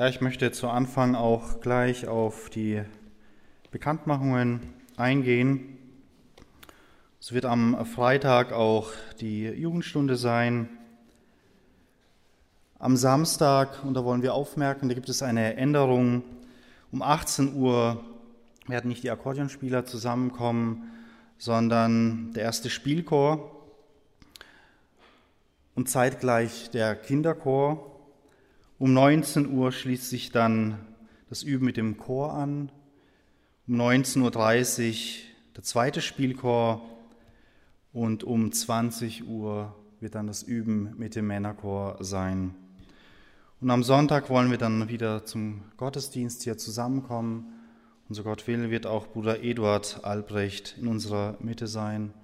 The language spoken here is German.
Ja, ich möchte zu Anfang auch gleich auf die Bekanntmachungen eingehen. Es wird am Freitag auch die Jugendstunde sein. Am Samstag, und da wollen wir aufmerken, da gibt es eine Änderung. Um 18 Uhr werden nicht die Akkordeonspieler zusammenkommen, sondern der erste Spielchor und zeitgleich der Kinderchor. Um 19 Uhr schließt sich dann das Üben mit dem Chor an. Um 19.30 Uhr der zweite Spielchor und um 20 Uhr wird dann das Üben mit dem Männerchor sein. Und am Sonntag wollen wir dann wieder zum Gottesdienst hier zusammenkommen. Und so Gott will, wird auch Bruder Eduard Albrecht in unserer Mitte sein.